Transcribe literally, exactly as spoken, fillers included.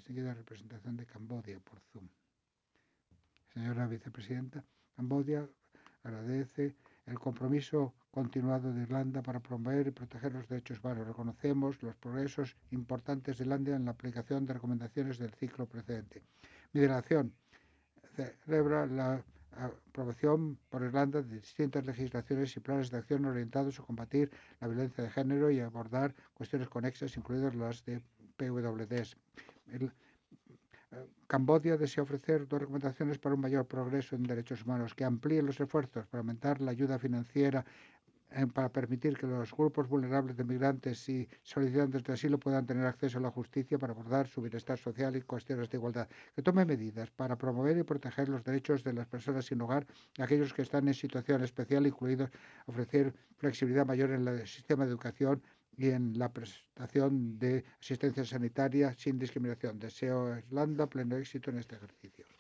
distinguida representación de Camboya por Zoom. Señora vicepresidenta, Camboya agradece el compromiso continuado de Irlanda para promover y proteger los derechos humanos. Reconocemos los progresos importantes de Irlanda en la aplicación de recomendaciones del ciclo precedente. Mi delegación celebra la aprobación por Irlanda de distintas legislaciones y planes de acción orientados a combatir la violencia de género y abordar cuestiones conexas, incluidas las de P W D S. El, Camboya desea ofrecer dos recomendaciones para un mayor progreso en derechos humanos, que amplíen los esfuerzos para aumentar la ayuda financiera eh, para permitir que los grupos vulnerables de migrantes y solicitantes de asilo puedan tener acceso a la justicia para abordar su bienestar social y cuestiones de igualdad, que tome medidas para promover y proteger los derechos de las personas sin hogar y aquellos que están en situación especial, incluidos ofrecer flexibilidad mayor en el sistema de educación y en la prestación de asistencia sanitaria sin discriminación. Deseo a Irlanda pleno éxito en este ejercicio.